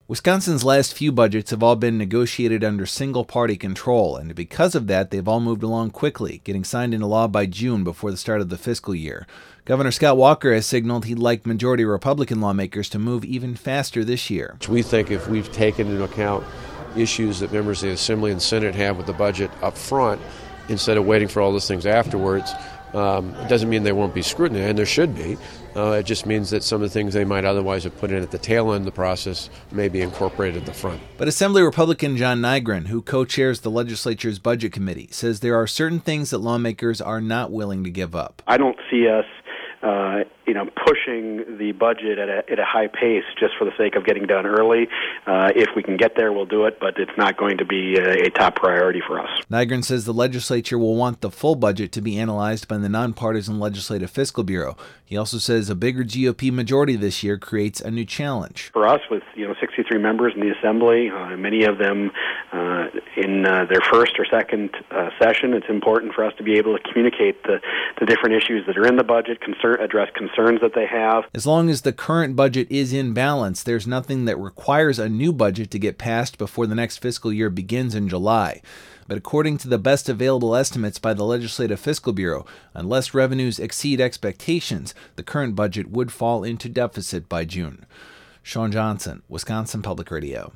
Wisconsin's last few budgets have all been negotiated under single-party control, and because of that, they've all moved along quickly, getting signed into law by June before the start of the fiscal year. Governor Scott Walker has signaled he'd like majority Republican lawmakers to move even faster this year. We think if we've taken into account issues that members of the Assembly and Senate have with the budget up front, instead of waiting for all those things afterwards, it doesn't mean there won't be scrutiny, and there should be. It just means that some of the things they might otherwise have put in at the tail end of the process may be incorporated at the front. But Assembly Republican John Nygren, who co-chairs the legislature's budget committee, says there are certain things that lawmakers are not willing to give up. I don't see us pushing the budget at a high pace just for the sake of getting done early. If we can get there, we'll do it, but it's not going to be a top priority for us. Nygren says the legislature will want the full budget to be analyzed by the Nonpartisan Legislative Fiscal Bureau. He also says a bigger GOP majority this year creates a new challenge. For us, with 63 members in the Assembly, many of them in their first or second session, it's important for us to be able to communicate the different issues that are in the budget, address concerns that they have. As long as the current budget is in balance, there's nothing that requires a new budget to get passed before the next fiscal year begins in July. But according to the best available estimates by the Legislative Fiscal Bureau, unless revenues exceed expectations, the current budget would fall into deficit by June. Sean Johnson, Wisconsin Public Radio.